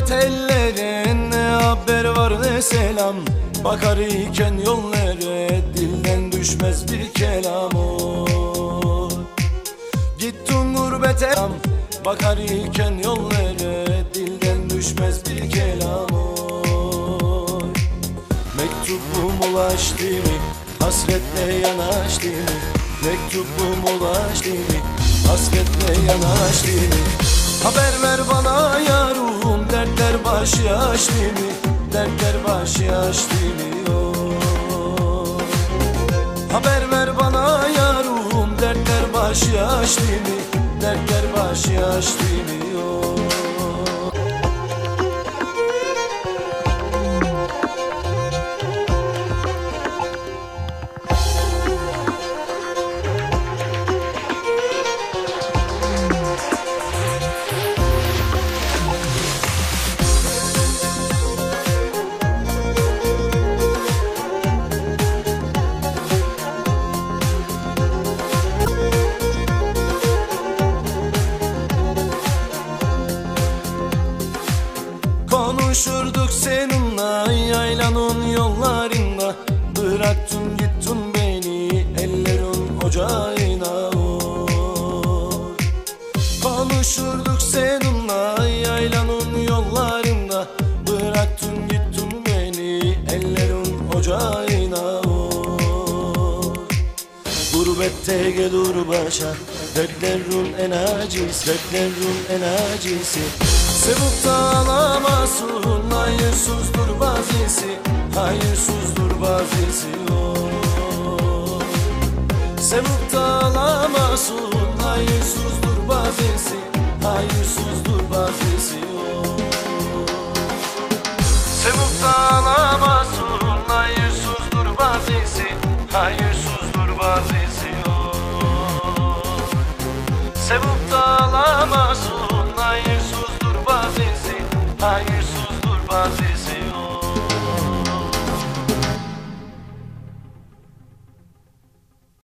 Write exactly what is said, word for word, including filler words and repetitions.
gurbet ellere, ne haber var ne selam. Bakar iken yollara, dilden düşmez bir kelam. Oy. Gittin gurbete, bakar iken yollara, dilden düşmez bir kelam. Oy. Mektubum ulaştı mı, hasretle yanaştı mı? Mektubum ulaştı mı, hasretle yanaştı mı? Haber ver bana ya ruhum, dertler başı açtı mı? Dertler başı açtı mı? Oh. Haber ver bana ya ruhum, dertler başı açtı mı? Dertler başı açtı mı? Oh. Konuşurduk seninle yaylanın yollarında, bıraktın gittin beni ellerin ocağına. Oy. Konuşurduk seninle yaylanın yollarında, bıraktın gittin beni ellerin ocağına. Oy. Gurbette gelir başa dertlerin en acısı, dertlerin en acısı. Sevip de alamazsın, hayırsızdır bazısı, hayırsızdır bazısı. Oh. Sevip de alamazsın, hayırsızdır bazısı, hayırsızdır bazısı. Oh. Sevip de alamazsın, hayırsızdır bazısı, hayırsızdır bazısı. Oh. Sevip de alamazsın.